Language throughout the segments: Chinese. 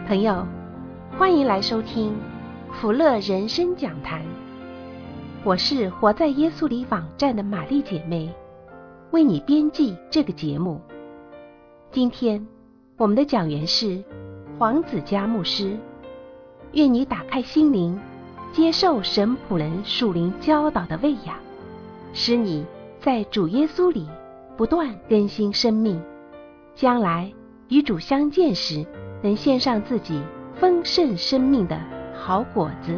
朋友，欢迎来收听福乐人生讲坛。我是活在耶稣里网站的玛丽姐妹，为你编辑这个节目。今天我们的讲员是黄子嘉牧师，愿你打开心灵，接受神仆人属灵教导的喂养，使你在主耶稣里不断更新生命，将来与主相见时，能献上自己丰盛生命的好果子。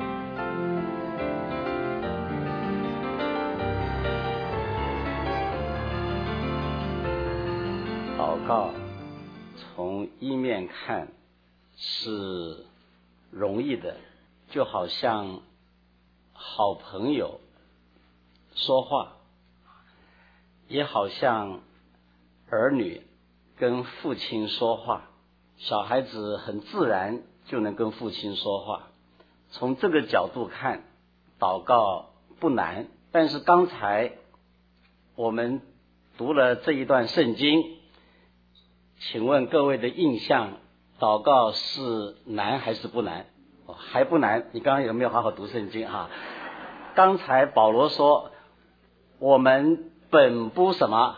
祷告从一面看是容易的，就好像好朋友说话，也好像儿女跟父亲说话，小孩子很自然就能跟父亲说话。从这个角度看，祷告不难。但是刚才我们读了这一段圣经，请问各位的印象，祷告是难还是不难？还不难。你刚刚有没有好好读圣经啊？刚才保罗说我们本不什么，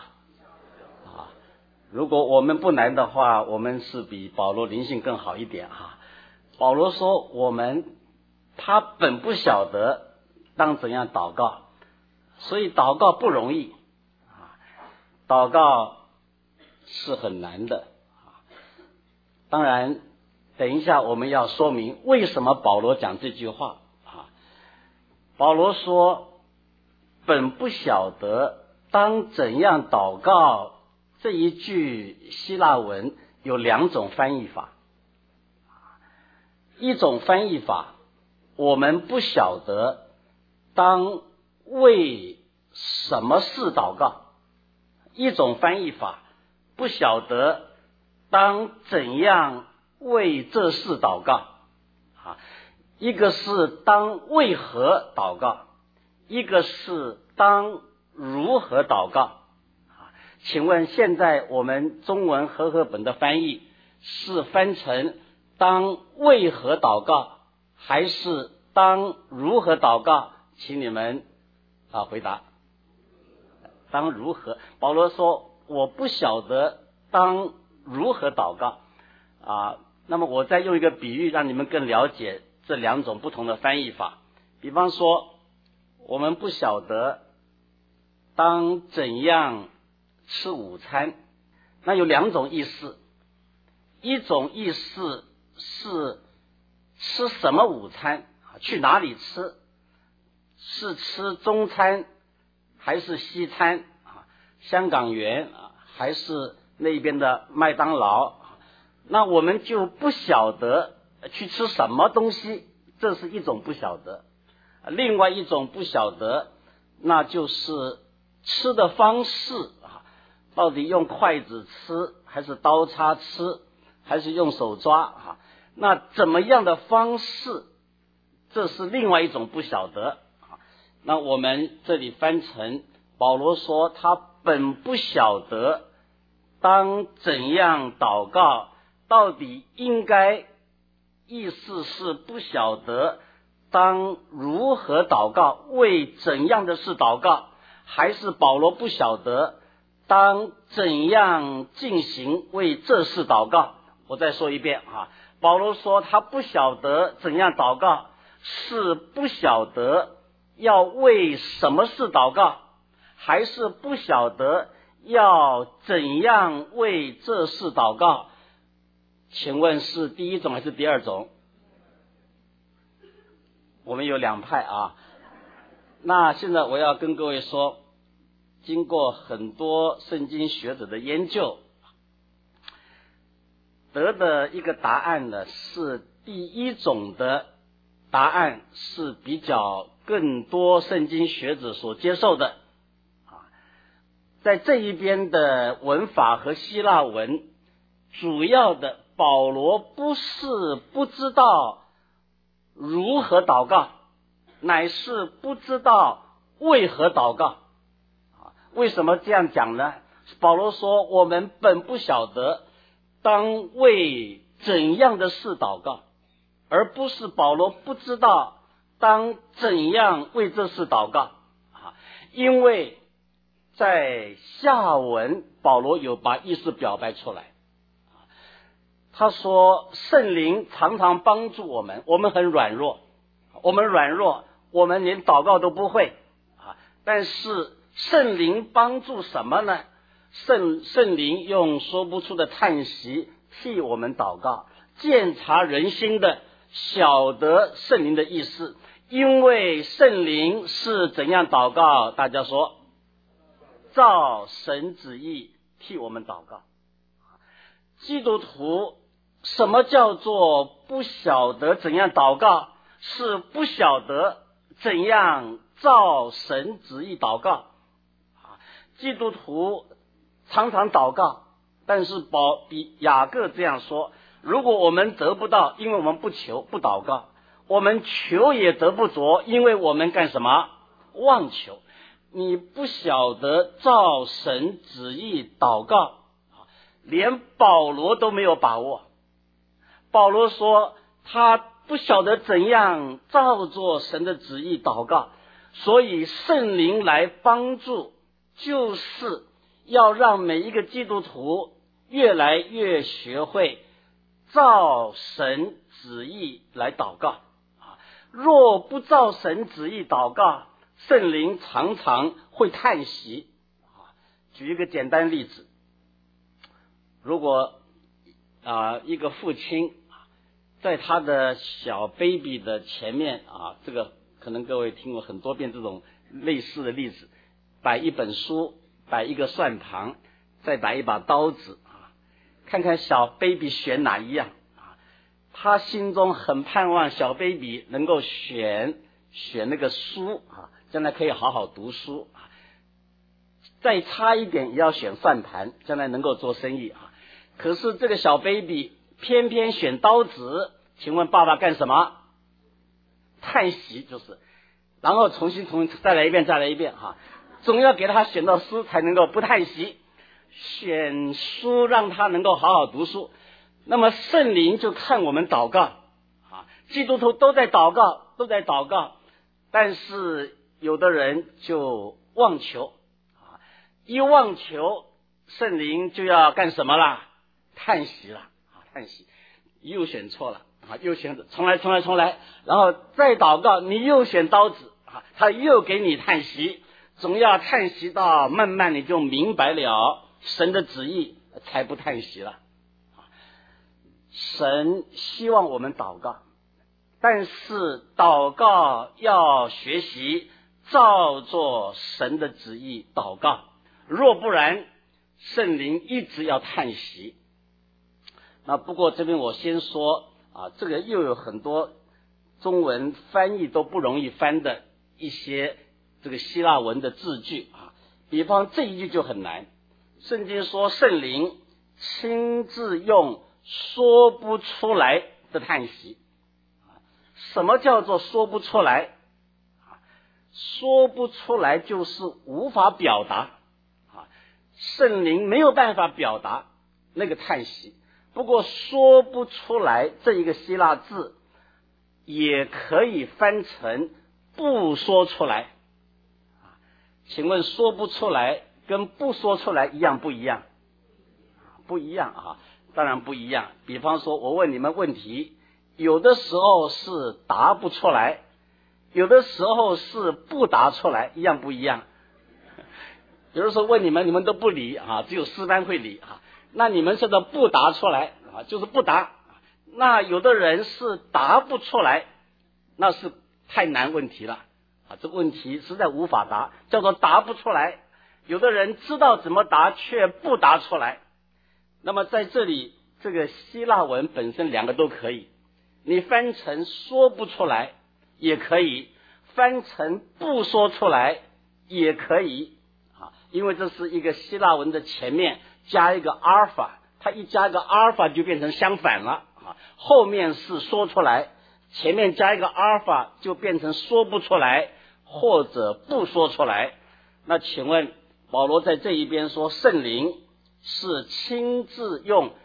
如果我们不难的话，我们是比保罗灵性更好一点哈。保罗说他本不晓得当怎样祷告，所以祷告不容易，祷告是很难的。当然等一下我们要说明为什么保罗讲这句话。保罗说本不晓得当怎样祷告，这一句希腊文有两种翻译法。一种翻译法，我们不晓得当为什么事祷告；一种翻译法，不晓得当怎样为这事祷告。一个是当为何祷告，一个是当如何祷告。请问现在我们中文和合本的翻译是翻成当为何祷告还是当如何祷告？请你们回答。当如何？保罗说我不晓得当如何祷告那么我再用一个比喻让你们更了解这两种不同的翻译法。比方说我们不晓得当怎样吃午餐，那有两种意思。一种意思是吃什么午餐，去哪里吃，是吃中餐还是西餐，香港园还是那边的麦当劳。那我们就不晓得去吃什么东西，这是一种不晓得。另外一种不晓得，那就是吃的方式到底用筷子吃还是刀叉吃还是用手抓那怎么样的方式，这是另外一种不晓得。那我们这里翻成保罗说他本不晓得当怎样祷告，到底应该意思是不晓得当如何祷告，为怎样的事祷告，还是保罗不晓得当怎样进行为这事祷告。我再说一遍保罗说他不晓得怎样祷告，是不晓得要为什么事祷告，还是不晓得要怎样为这事祷告？请问是第一种还是第二种？我们有两派那现在我要跟各位说，经过很多圣经学者的研究，得的一个答案呢，是第一种的答案是比较更多圣经学者所接受的。在这一边的文法和希腊文，主要的保罗不是不知道如何祷告，乃是不知道为何祷告。为什么这样讲呢？保罗说我们本不晓得当为怎样的事祷告，而不是保罗不知道当怎样为这事祷告啊。因为在下文保罗有把意思表白出来，他说圣灵常常帮助我们，我们很软弱，我们连祷告都不会啊。但是圣灵帮助什么呢？圣灵用说不出的叹息替我们祷告，鉴察人心的晓得圣灵的意思。因为圣灵是怎样祷告？大家说，照神旨意替我们祷告。基督徒什么叫做不晓得怎样祷告？是不晓得怎样照神旨意祷告。基督徒常常祷告，但是比雅各这样说，如果我们得不到，因为我们不求不祷告，我们求也得不着，因为我们干什么？妄求。你不晓得照神旨意祷告，连保罗都没有把握。保罗说他不晓得怎样照着神的旨意祷告，所以圣灵来帮助，就是要让每一个基督徒越来越学会照神旨意来祷告。若不照神旨意祷告，圣灵常常会叹息。举一个简单例子，如果一个父亲在他的小 baby 的前面这个可能各位听过很多遍这种类似的例子，摆一本书，摆一个算盘，再摆一把刀子看看小 baby 选哪一样。他心中很盼望小 baby 能够选那个书将来可以好好读书，再差一点也要选算盘，将来能够做生意可是这个小 baby 偏偏选刀子，请问爸爸干什么？叹息，就是然后重新再来一遍总要给他选到书才能够不叹息，选书让他能够好好读书。那么圣灵就看我们祷告基督徒都在祷告，但是有的人就妄求一妄求，圣灵就要干什么啦？叹息了叹息，又选错了又选重来，然后再祷告，你又选刀子他又给你叹息，总要叹息到慢慢你就明白了神的旨意，才不叹息了。神希望我们祷告，但是祷告要学习照着神的旨意祷告，若不然圣灵一直要叹息。那不过这边我先说这个又有很多中文翻译都不容易翻的一些这个希腊文的字句比方这一句就很难，圣经说圣灵亲自用说不出来的叹息。什么叫做说不出来？说不出来就是无法表达圣灵没有办法表达那个叹息。不过说不出来这一个希腊字也可以翻成不说出来。请问说不出来跟不说出来一样不一样？不一样当然不一样。比方说我问你们问题，有的时候是答不出来，有的时候是不答出来，一样不一样？有的时候问你们都不理只有诗班会理那你们现在不答出来就是不答。那有的人是答不出来，那是太难问题了这个问题实在无法答，叫做答不出来。有的人知道怎么答却不答出来。那么在这里这个希腊文本身两个都可以，你翻成说不出来也可以，翻成不说出来也可以因为这是一个希腊文的前面加一个阿尔法，它一加一个阿尔法就变成相反了后面是说出来，前面加一个阿尔法就变成说不出来或者不说出来。那请问保罗在这一边说圣灵是亲自用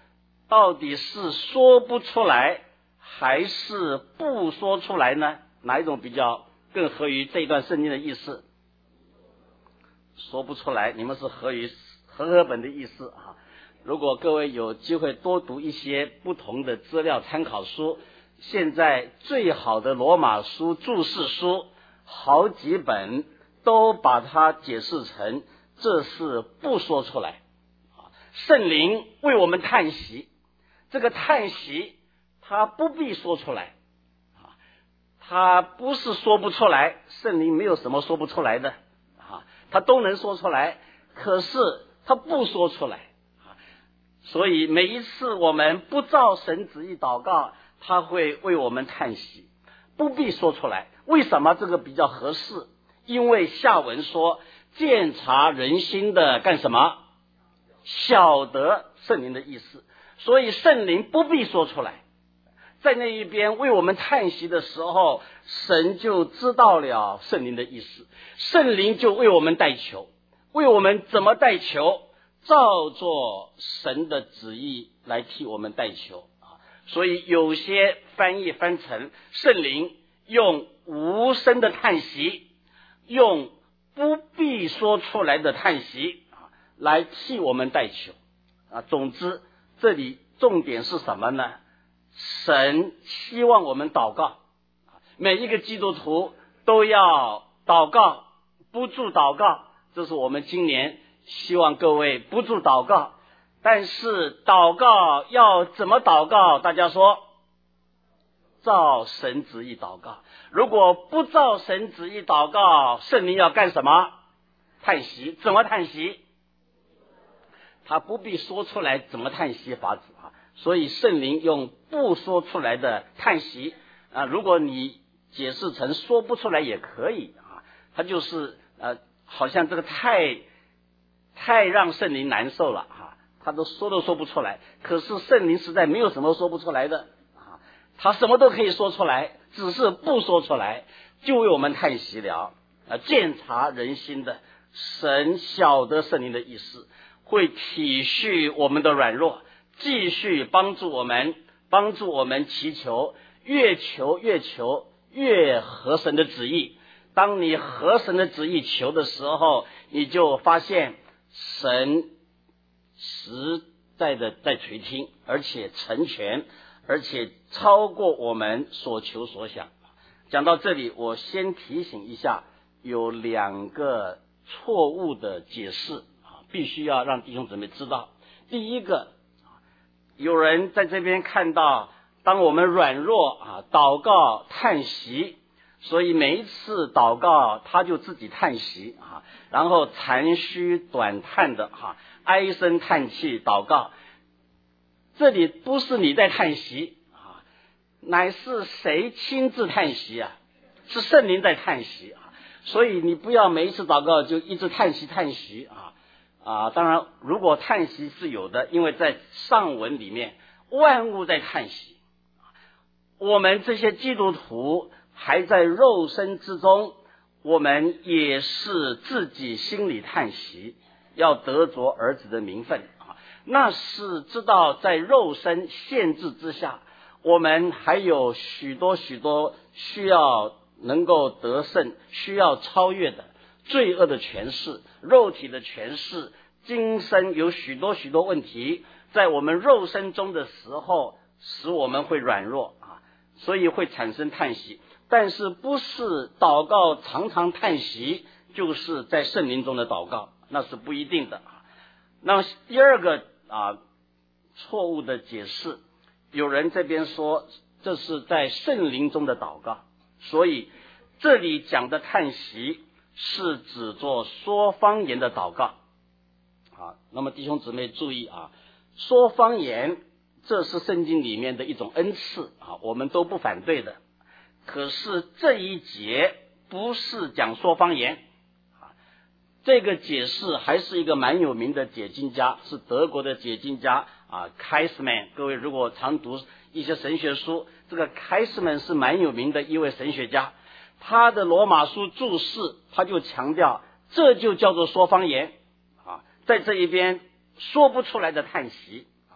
到底是说不出来还是不说出来呢？哪一种比较更合于这一段圣经的意思？说不出来，你们是合于和合本的意思啊。如果各位有机会多读一些不同的资料参考书，现在最好的罗马书注释书好几本都把它解释成这是不说出来。圣灵为我们叹息，这个叹息他不必说出来，他不是说不出来，圣灵没有什么说不出来的，他都能说出来，可是他不说出来。所以每一次我们不照神旨意祷告，他会为我们叹息，不必说出来。为什么这个比较合适？因为下文说鉴察人心的干什么？晓得圣灵的意思，所以圣灵不必说出来。在那一边为我们叹息的时候，神就知道了圣灵的意思，圣灵就为我们代求。为我们怎么代求？照做神的旨意来替我们代求。所以有些翻译翻成圣灵用无声的叹息，用不必说出来的叹息来替我们代求。总之这里重点是什么呢？神希望我们祷告，每一个基督徒都要祷告，不住祷告。这是我们今年希望各位不住祷告。但是祷告要怎么祷告？大家说，照神旨意祷告。如果不照神旨意祷告，圣灵要干什么？叹息。怎么叹息？他不必说出来怎么叹息法子所以圣灵用不说出来的叹息如果你解释成说不出来也可以他就是好像这个太让圣灵难受了他都说不出来。可是圣灵实在没有什么说不出来的他什么都可以说出来，只是不说出来，就为我们叹息了鉴察人心的神晓得圣灵的意思，会体恤我们的软弱，继续帮助我们祈求，越求越合神的旨意。当你合神的旨意求的时候，你就发现神实在的在垂听，而且成全，而且超过我们所求所想。讲到这里，我先提醒一下，有两个错误的解释必须要让弟兄姊妹知道。第一个，有人在这边看到当我们软弱祷告叹息，所以每一次祷告他就自己叹息然后残虚短叹的唉声叹气祷告。这里不是你在叹息乃是谁亲自叹息是圣灵在叹息所以你不要每一次祷告就一直叹息当然如果叹息是有的，因为在上文里面万物在叹息，我们这些基督徒还在肉身之中，我们也是自己心里叹息，要得着儿子的名分那是知道在肉身限制之下，我们还有许多需要能够得胜，需要超越的罪恶的权势，肉体的权势，今生有许多问题在我们肉身中的时候使我们会软弱所以会产生叹息。但是不是祷告常常叹息就是在圣灵中的祷告，那是不一定的那第二个错误的解释，有人这边说这是在圣灵中的祷告，所以这里讲的叹息是指做说方言的祷告那么弟兄姊妹注意说方言这是圣经里面的一种恩赐我们都不反对的。可是这一节不是讲说方言这个解释还是一个蛮有名的解经家，是德国的解经家开斯曼。各位如果常读一些神学书，这个开斯曼是蛮有名的一位神学家，他的罗马书注释他就强调这就叫做说方言在这一边说不出来的叹息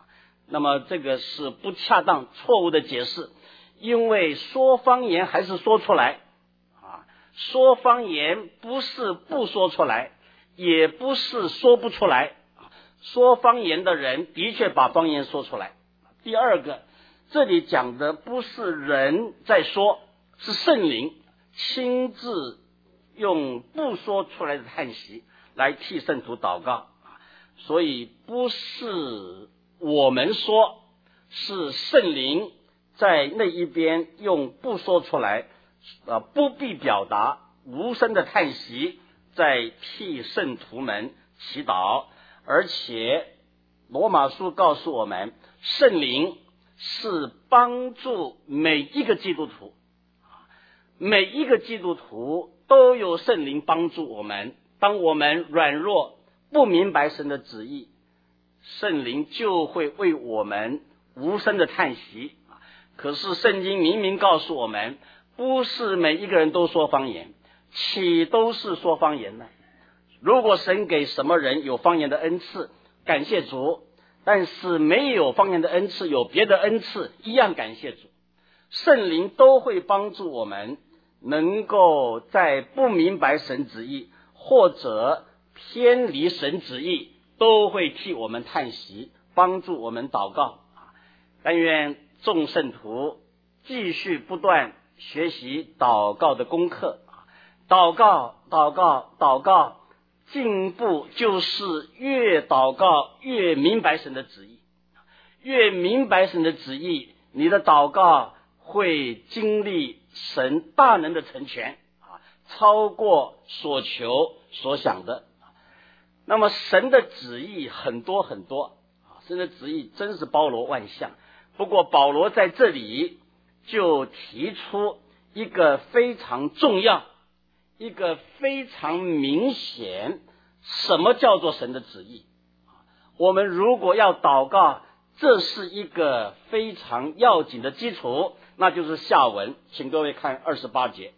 那么这个是不恰当错误的解释，因为说方言还是说出来说方言不是不说出来，也不是说不出来，说方言的人的确把方言说出来。第二个，这里讲的不是人在说，是圣灵亲自用不说出来的叹息来替圣徒祷告，所以不是我们说，是圣灵在那一边用不说出来不必表达无声的叹息在替圣徒们祈祷。而且罗马书告诉我们，圣灵是帮助每一个基督徒，每一个基督徒都有圣灵帮助我们。当我们软弱不明白神的旨意，圣灵就会为我们无声的叹息。可是圣经明明告诉我们，不是每一个人都说方言，岂都是说方言呢？如果神给什么人有方言的恩赐，感谢主，但是没有方言的恩赐，有别的恩赐，一样感谢主。圣灵都会帮助我们能够在不明白神旨意或者偏离神旨意，都会替我们叹息，帮助我们祷告。但愿众圣徒继续不断学习祷告的功课，祷告祷告祷告，进步就是越祷告越明白神的旨意，越明白神的旨意，你的祷告会经历神大能的成全，超过所求所想的。那么神的旨意很多很多，神的旨意真是包罗万象。不过保罗在这里就提出一个非常重要，一个非常明显，什么叫做神的旨意？我们如果要祷告，这是一个非常要紧的基础，那就是下文。请各位看28节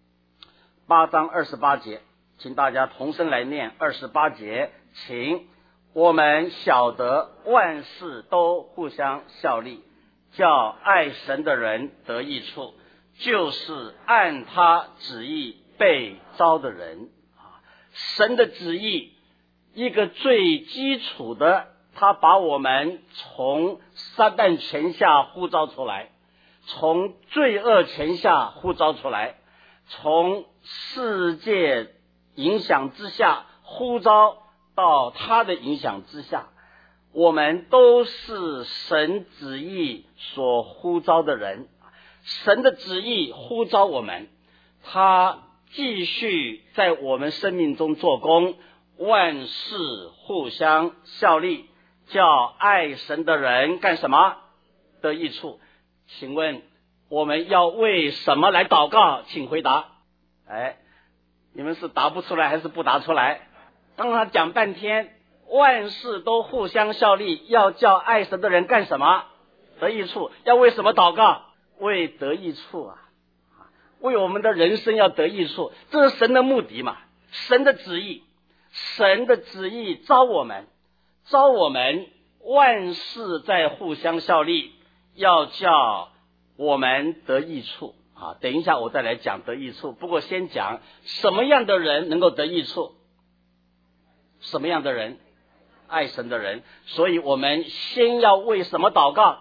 ，8章28节，请大家同声来念28节。请我们晓得万事都互相效力，叫爱神的人得益处，就是按他旨意被召的人。神的旨意一个最基础的，他把我们从撒旦权下呼召出来，从罪恶权下呼召出来，从世界影响之下呼召到他的影响之下，我们都是神旨意所呼召的人。神的旨意呼召我们，他继续在我们生命中做工，万事互相效力，叫爱神的人干什么？得益处。请问我们要为什么来祷告？请回答。你们是答不出来还是不答出来？刚刚讲半天，万事都互相效力，要叫爱神的人干什么？得益处。要为什么祷告？为得益处啊，为我们的人生要得益处，这是神的目的嘛，神的旨意。神的旨意召我们万事在互相效力，要叫我们得益处等一下我再来讲得益处。不过先讲什么样的人能够得益处，什么样的人？爱神的人。所以我们先要为什么祷告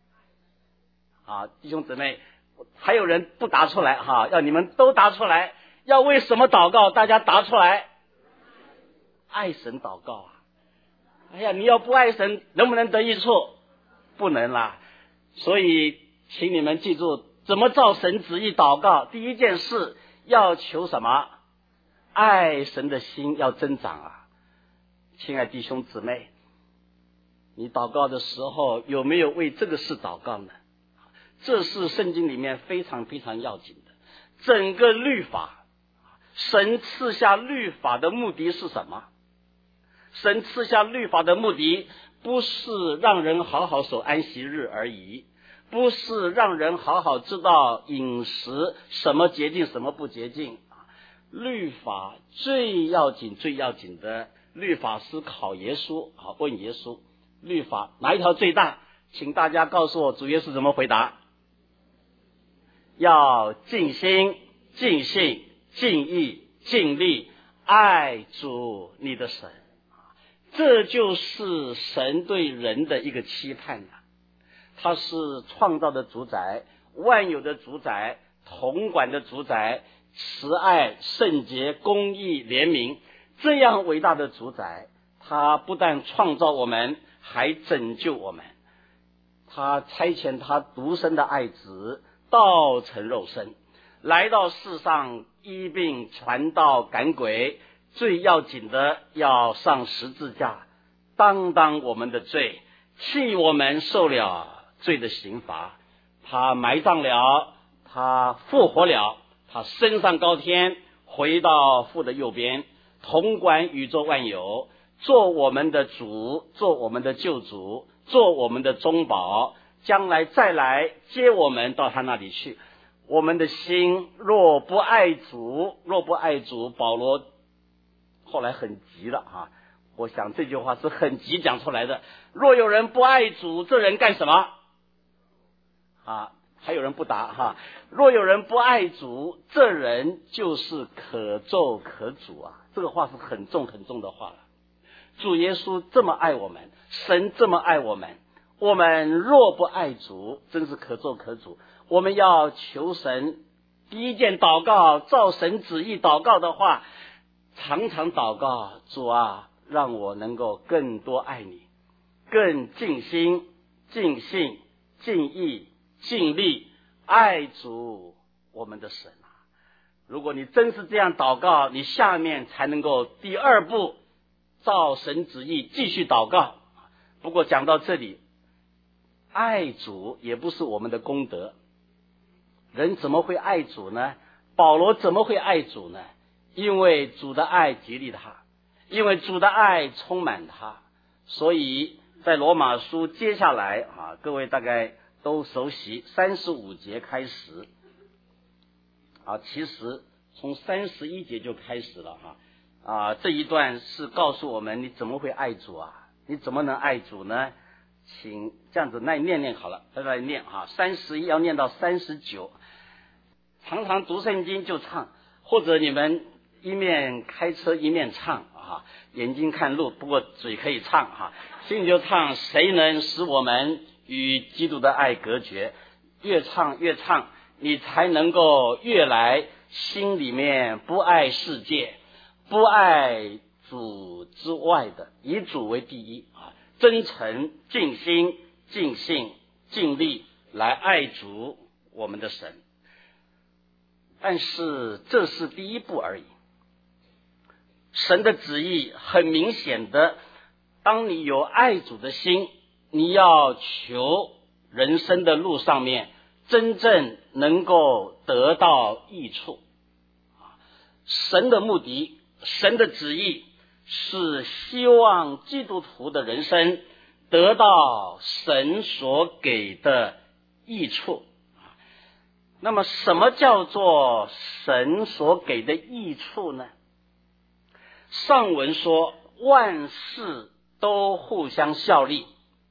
弟兄姊妹，还有人不答出来要你们都答出来。要为什么祷告？大家答出来。爱神祷告你要不爱神，能不能得益处？不能啦。所以请你们记住，怎么照神旨意祷告？第一件事要求什么？爱神的心要增长亲爱弟兄姊妹，你祷告的时候有没有为这个事祷告呢？这是圣经里面非常非常要紧的。整个律法，神赐下律法的目的是什么？神赐下律法的目的不是让人好好守安息日而已，不是让人好好知道饮食什么洁净什么不洁净。律法最要紧的，律法师考耶稣问耶稣，律法哪一条最大？ 请大家告诉我主耶稣怎么回答？要尽心、尽性、尽意、尽力爱主你的神。这就是神对人的一个期盼啊！他是创造的主宰，万有的主宰，统管的主宰，慈爱、圣洁、公义、怜悯，这样伟大的主宰，他不但创造我们，还拯救我们。他差遣他独生的爱子道成肉身，来到世上医病传道赶鬼，最要紧的要上十字架，担我们的罪，替我们受了罪的刑罚。他埋葬了，他复活了，他升上高天，回到父的右边，统管宇宙万有，做我们的主，做我们的救主，做我们的中保，将来再来接我们到他那里去。我们的心若不爱主，保罗后来很急了啊！我想这句话是很急讲出来的。若有人不爱主，这人干什么？啊，还有人不答哈。若有人不爱主，这人就是可咒可诅啊！这个话是很重很重的话了。主耶稣这么爱我们，神这么爱我们，我们若不爱主，真是可咒可诅。我们要求神，第一件祷告，照神旨意祷告的话，常常祷告，主啊，让我能够更多爱你，更尽心、尽性、尽意、尽力爱主我们的神啊！如果你真是这样祷告，你下面才能够第二步，照神旨意继续祷告。不过讲到这里，爱主也不是我们的功德。人怎么会爱主呢？保罗怎么会爱主呢？因为主的爱激励他，因为主的爱充满他，所以在罗马书接下来各位大概都熟悉35节开始其实从31节就开始了这一段是告诉我们你怎么会爱主啊？你怎么能爱主呢？请这样子来念念好了，大家来念31要念到39。常常读圣经就唱，或者你们一面开车一面唱眼睛看路，不过嘴可以唱心里就唱，谁能使我们与基督的爱隔绝？越唱越唱，你才能够越来心里面不爱世界，不爱主之外的，以主为第一真诚、尽心、尽性、尽力来爱主我们的神。但是这是第一步而已。神的旨意很明显的，当你有爱主的心，你要求人生的路上面真正能够得到益处。神的目的，神的旨意是希望基督徒的人生得到神所给的益处。那么什么叫做神所给的益处呢？上文说万事都互相效力，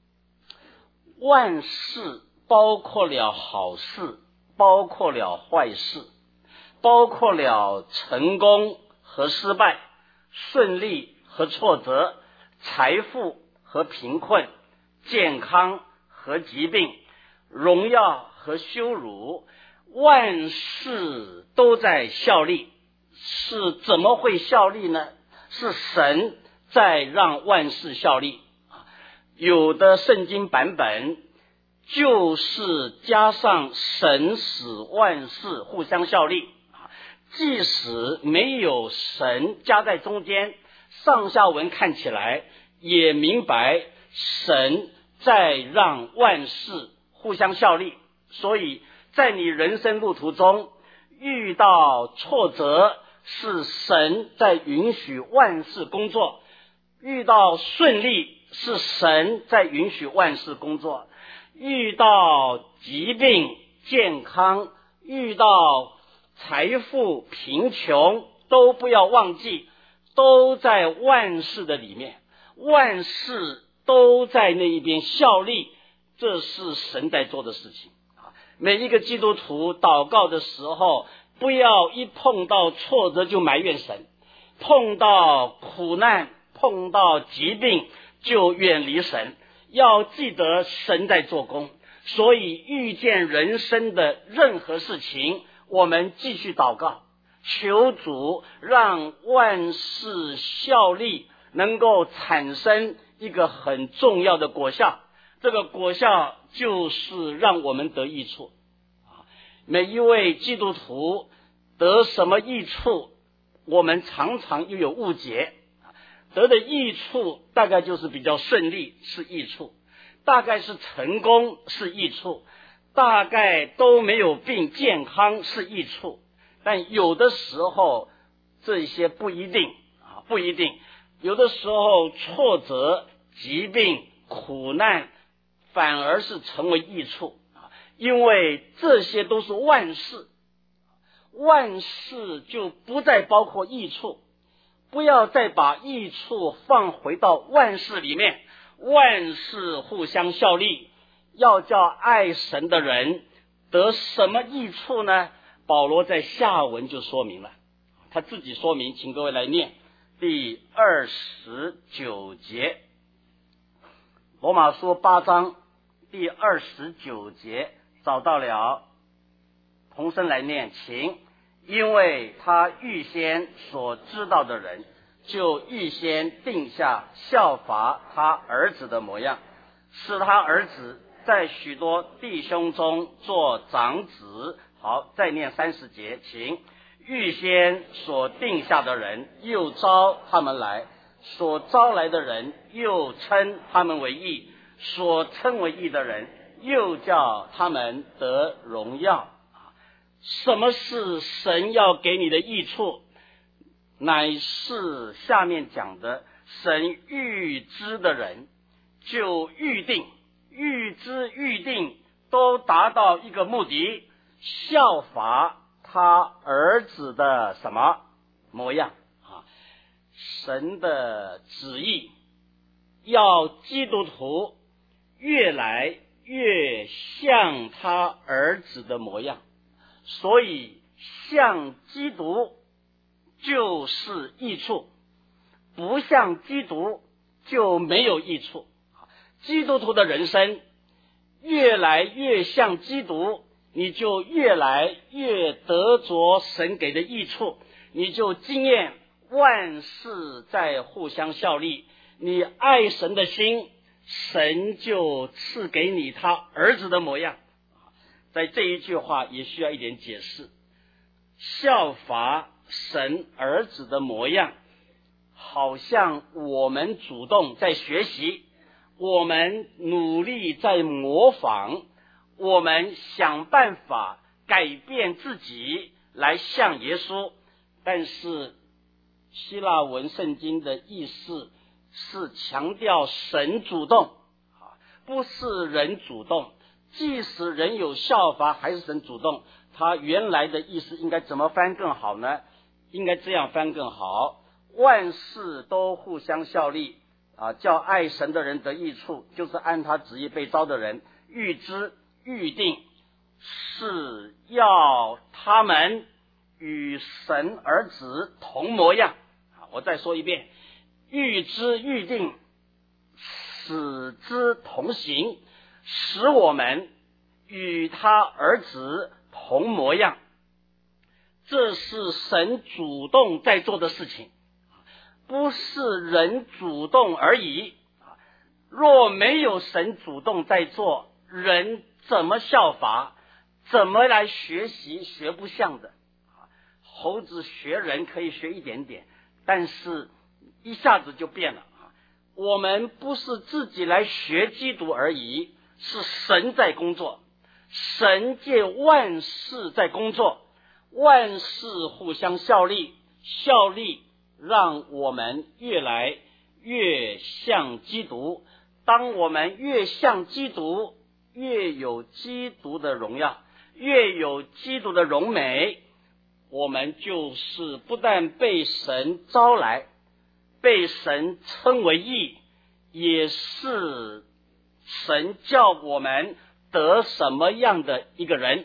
万事包括了好事，包括了坏事，包括了成功和失败，顺利和挫折，财富和贫困，健康和疾病，荣耀和羞辱，万事都在效力。是怎么会效力呢？是神在让万事效力。有的圣经版本就是加上神使万事互相效力，即使没有神加在中间，上下文看起来也明白神在让万事互相效力。所以在你人生路途中遇到挫折，是神在允许万事工作；遇到顺利，是神在允许万事工作；遇到疾病、健康，遇到财富、贫穷，都不要忘记，都在万事的里面，万事都在那一边效力， 这是神在做的事情。每一个基督徒祷告的时候，不要一碰到挫折就埋怨神，碰到苦难，碰到疾病就远离神，要记得神在做工。所以遇见人生的任何事情，我们继续祷告，求主让万事效力，能够产生一个很重要的果效。这个果效就是让我们得益处。每一位基督徒得什么益处，我们常常又有误解。得的益处大概就是比较顺利，是益处；大概是成功，是益处；大概都没有病，健康，是益处。但有的时候这些不一定，不一定。有的时候挫折、疾病、苦难反而是成为益处，因为这些都是万事，万事就不再包括益处。不要再把益处放回到万事里面，万事互相效力。要叫爱神的人得什么益处呢？保罗在下文就说明了，他自己说明，请各位来念第29节，罗马书8章第29节，找到了，同声来念，请。因为他预先所知道的人，就预先定下效法他儿子的模样，使他儿子在许多弟兄中做长子。好，再念30节，请。预先所定下的人，又招他们来；所招来的人，又称他们为义；所称为义的人，又叫他们得荣耀。什么是神要给你的益处？乃是下面讲的，神预知的人就预定，预知预定都达到一个目的，效法他儿子的什么模样啊？神的旨意要基督徒越来越像他儿子的模样，所以像基督就是益处，不像基督就没有益处。基督徒的人生越来越像基督，你就越来越得着神给的益处，你就经验万事在互相效力。你爱神的心，神就赐给你他儿子的模样。在这一句话也需要一点解释，效法神儿子的模样，好像我们主动在学习，我们努力在模仿，我们想办法改变自己来像耶稣。但是希腊文圣经的意思是强调神主动，不是人主动。即使人有效法，还是神主动。他原来的意思应该怎么翻更好呢？应该这样翻更好，万事都互相效力，叫爱神的人得益处，就是按他旨意被招的人，预知预定是要他们与神儿子同模样。我再说一遍，预知预定使之同行，使我们与他儿子同模样。这是神主动在做的事情，不是人主动而已。若没有神主动在做，人怎么效法，怎么来学习？学不像的。猴子学人可以学一点点，但是一下子就变了。我们不是自己来学基督而已，是神在工作，神借万事在工作，万事互相效力，效力让我们越来越像基督。当我们越像基督，越有基督的荣耀，越有基督的荣美，我们就是不但被神招来，被神称为义，也是神叫我们得什么样的一个人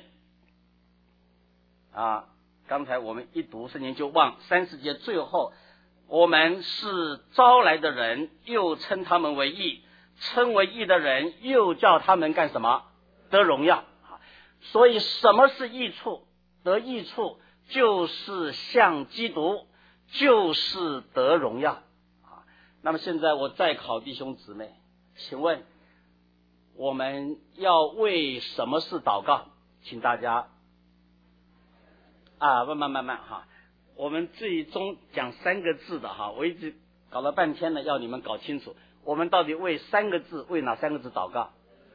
啊？刚才我们一读圣经就忘30节最后，我们是招来的人，又称他们为义，称为义的人又叫他们干什么？得荣耀。所以什么是益处？得益处就是像基督，就是得荣耀。那么现在我再考弟兄姊妹，请问我们要为什么事祷告？请大家慢慢哈，我们最终讲3个字的哈，我一直搞了半天呢，要你们搞清楚，我们到底为3个字，为哪3个字祷告？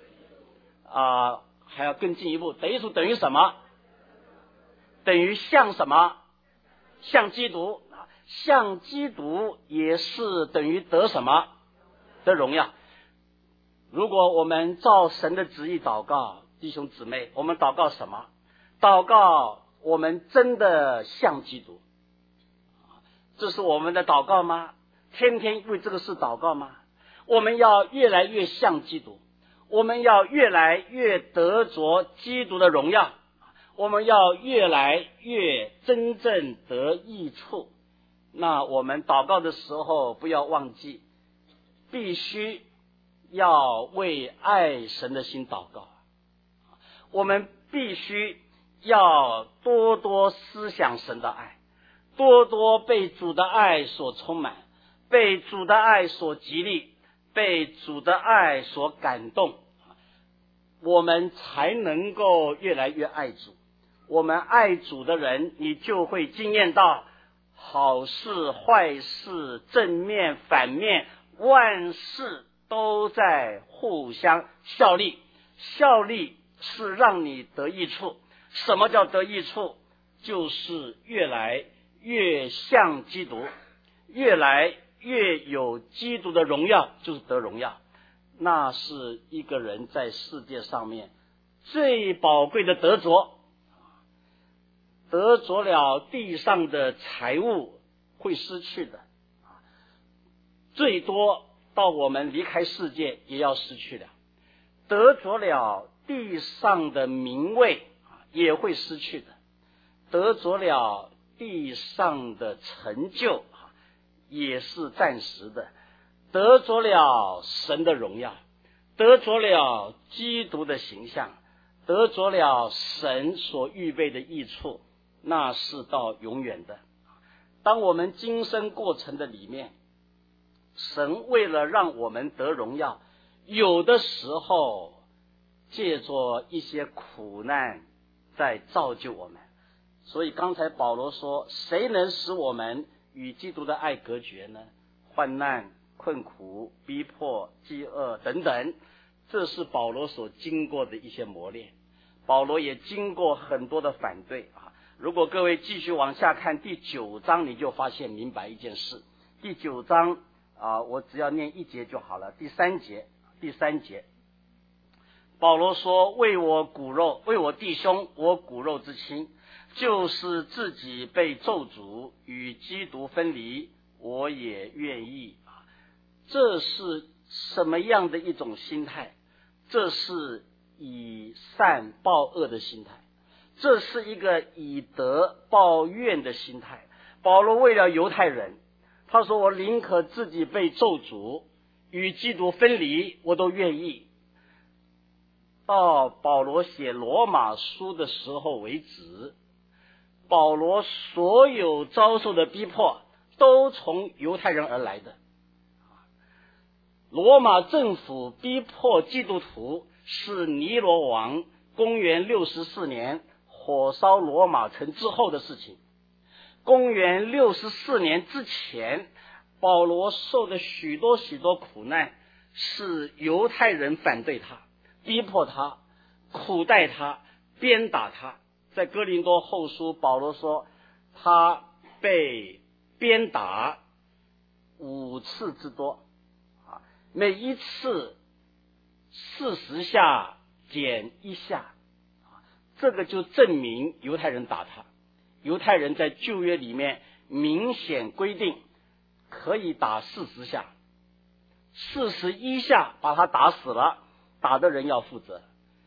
还要更进一步，得益处等于什么？等于像什么？像基督。像基督也是等于得什么？得荣耀。如果我们照神的旨意祷告，弟兄姊妹，我们祷告什么？祷告我们真的像基督。这是我们的祷告吗？天天为这个事祷告吗？我们要越来越像基督，我们要越来越得着基督的荣耀，我们要越来越真正得益处。那我们祷告的时候不要忘记，必须要为爱神的心祷告。我们必须要多多思想神的爱，多多被主的爱所充满，被主的爱所激励，被主的爱所感动，我们才能够越来越爱主。我们爱主的人，你就会经验到好事坏事正面反面万事都在互相效力，效力是让你得益处。什么叫得益处？就是越来越像基督，越来越有基督的荣耀，就是得荣耀。那是一个人在世界上面最宝贵的得着。得着了地上的财物会失去的，最多到我们离开世界也要失去的。得着了地上的名位也会失去的，得着了地上的成就也是暂时的，得着了神的荣耀，得着了基督的形象，得着了神所预备的益处，那是到永远的。当我们今生过程的里面，神为了让我们得荣耀，有的时候借着一些苦难在造就我们。所以刚才保罗说，谁能使我们与基督的爱隔绝呢？患难、困苦、逼迫、饥饿等等，这是保罗所经过的一些磨练。保罗也经过很多的反对如果各位继续往下看第9章，你就发现明白一件事。第9章我只要念1节就好了。第3节，保罗说，为我骨肉，为我弟兄，我骨肉之亲，就是自己被咒诅，与基督分离，我也愿意。这是什么样的一种心态？这是以善报恶的心态，这是一个以德报怨的心态。保罗为了犹太人，他说，我宁可自己被咒诅，与基督分离，我都愿意。到保罗写罗马书的时候为止，保罗所有遭受的逼迫都从犹太人而来的。罗马政府逼迫基督徒是尼罗王公元64年火烧罗马城之后的事情。公元64年之前，保罗受的许多苦难是犹太人反对他，逼迫他，苦待他，鞭打他。在哥林多后书，保罗说他被鞭打5次之多，每一次40下减1下，这个就证明犹太人打他。犹太人在旧约里面明显规定可以打40下，41下把他打死了， 打的人要负责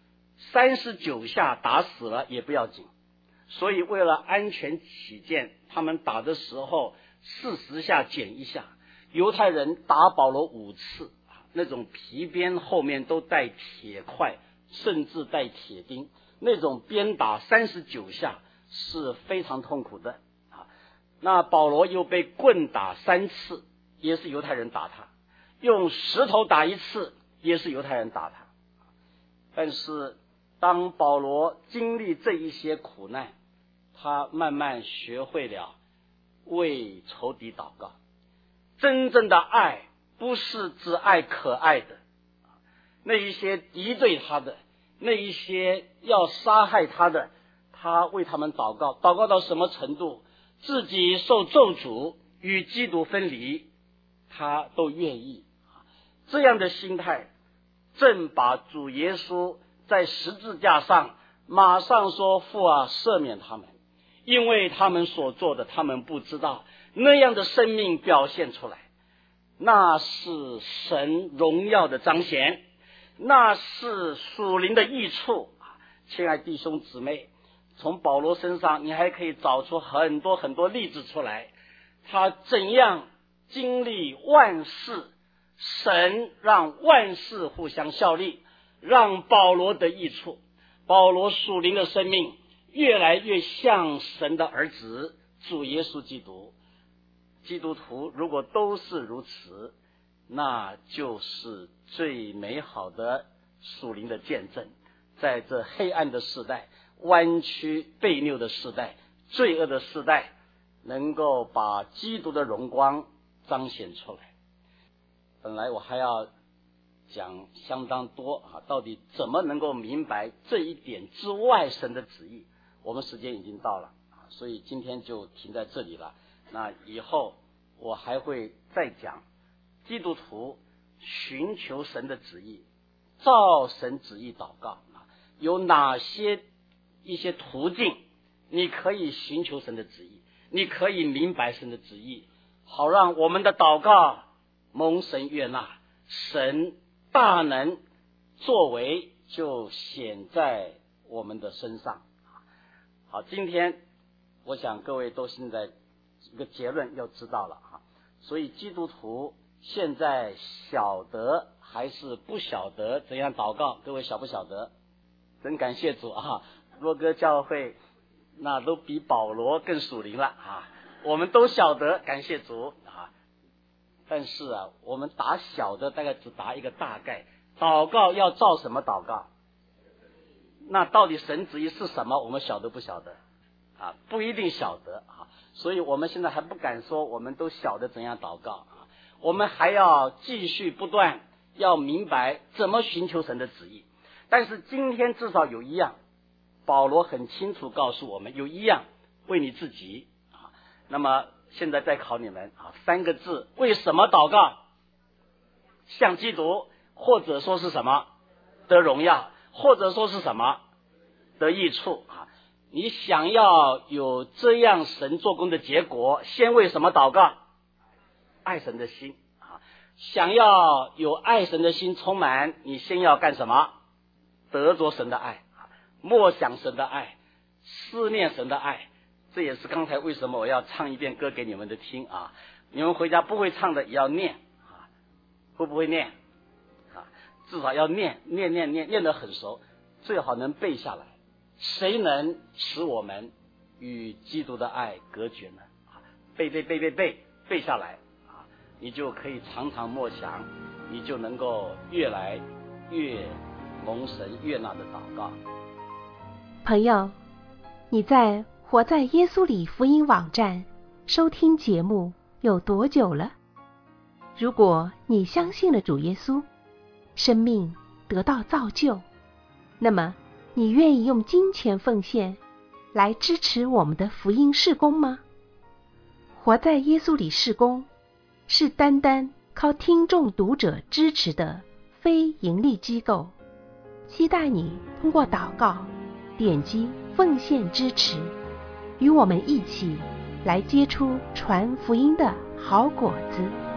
，39下打死了也不要紧。所以为了安全起见，他们打的时候40下减1下。犹太人打保罗5次，那种皮鞭后面都带铁块，甚至带铁钉，那种鞭打39下是非常痛苦的。那保罗又被棍打3次，也是犹太人打他，用石头打1次，也是犹太人打他。但是当保罗经历这一些苦难，他慢慢学会了为仇敌祷告。真正的爱不是只爱可爱的，那一些敌对他的，那一些要杀害他的，他为他们祷告，祷告到什么程度，自己受咒诅，与基督分离，他都愿意。这样的心态正把主耶稣在十字架上马上说，父啊，赦免他们，因为他们所做的他们不知道，那样的生命表现出来，那是神荣耀的彰显，那是属灵的益处。亲爱弟兄姊妹，从保罗身上你还可以找出很多很多例子出来，他怎样经历万事，神让万事互相效力，让保罗得益处。保罗属灵的生命越来越像神的儿子主耶稣基督。基督徒如果都是如此，那就是最美好的属灵的见证。在这黑暗的时代，弯曲悖谬的时代，罪恶的时代，能够把基督的荣光彰显出来。本来我还要讲相当多到底怎么能够明白这一点之外神的旨意，我们时间已经到了，所以今天就停在这里了。那以后我还会再讲基督徒寻求神的旨意，照神旨意祷告，有哪些一些途径你可以寻求神的旨意，你可以明白神的旨意，好让我们的祷告蒙神悦纳，神大能作为就显在我们的身上。好，今天我想各位都现在一个结论要知道了所以基督徒现在晓得还是不晓得怎样祷告？各位晓不晓得？真感谢主若哥教会那都比保罗更属灵了我们都晓得，感谢主但是我们打小的大概只打一个大概，祷告要照什么祷告？那到底神旨意是什么？我们晓得不晓得不一定晓得所以我们现在还不敢说我们都晓得怎样祷告我们还要继续不断要明白怎么寻求神的旨意。但是今天至少有一样，保罗很清楚告诉我们，有一样，为你自己那么现在再考你们3个字，为什么祷告？像基督，或者说是什么？得荣耀，或者说是什么？得益处你想要有这样神做工的结果，先为什么祷告？爱神的心想要有爱神的心充满，你先要干什么？得着神的爱，默想神的爱，思念神的爱。这也是刚才为什么我要唱一遍歌给你们的听你们回家不会唱的也要念会不会念至少要念得很熟，最好能背下来。谁能使我们与基督的爱隔绝呢？背下来你就可以常常默想，你就能够越来越蒙神悦纳的祷告。 朋友，你在活在耶稣里福音网站收听节目有多久了？如果你相信了主耶稣，生命得到造就，那么你愿意用金钱奉献来支持我们的福音事工吗？活在耶稣里事工是单单靠听众读者支持的非盈利机构，期待你通过祷告点击奉献支持，与我们一起来结出传福音的好果子。